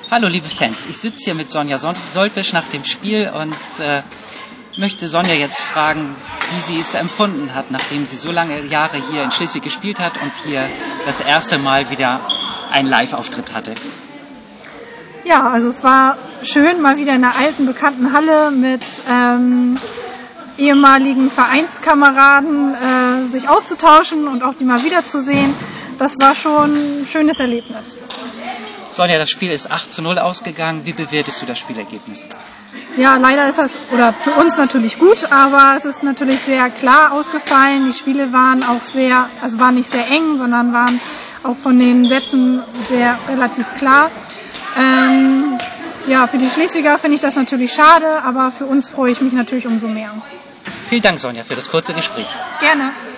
Hallo liebe Fans, ich sitze hier mit Sonja Soltwisch nach dem Spiel und möchte Sonja jetzt fragen, wie sie es empfunden hat, nachdem sie so lange Jahre hier in Schleswig gespielt hat und hier das erste Mal wieder einen Live-Auftritt hatte. Ja, also es war schön, mal wieder in einer alten, bekannten Halle mit ehemaligen Vereinskameraden sich auszutauschen und auch die mal wiederzusehen. Das war schon ein schönes Erlebnis. Sonja, das Spiel ist 8:0 ausgegangen. Wie bewertest du das Spielergebnis? Ja, leider ist das, oder für uns natürlich gut, aber es ist natürlich sehr klar ausgefallen. Die Spiele waren auch waren nicht sehr eng, sondern waren auch von den Sätzen relativ klar. Für die Schleswiger finde ich das natürlich schade, aber für uns freue ich mich natürlich umso mehr. Vielen Dank, Sonja, für das kurze Gespräch. Gerne.